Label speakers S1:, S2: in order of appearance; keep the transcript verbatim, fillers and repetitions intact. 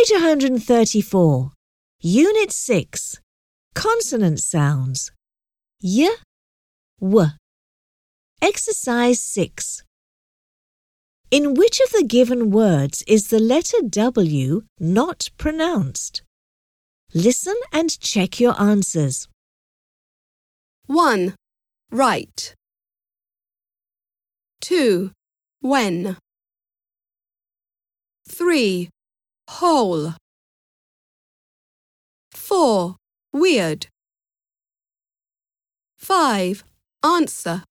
S1: Page one hundred thirty-four. Unit six. Consonant sounds. Y, W. Exercise six. In which of the given words is the letter W not pronounced? Listen and check your answers.
S2: one. Right. two. When. three. Whole. four. Weird. five. Answer.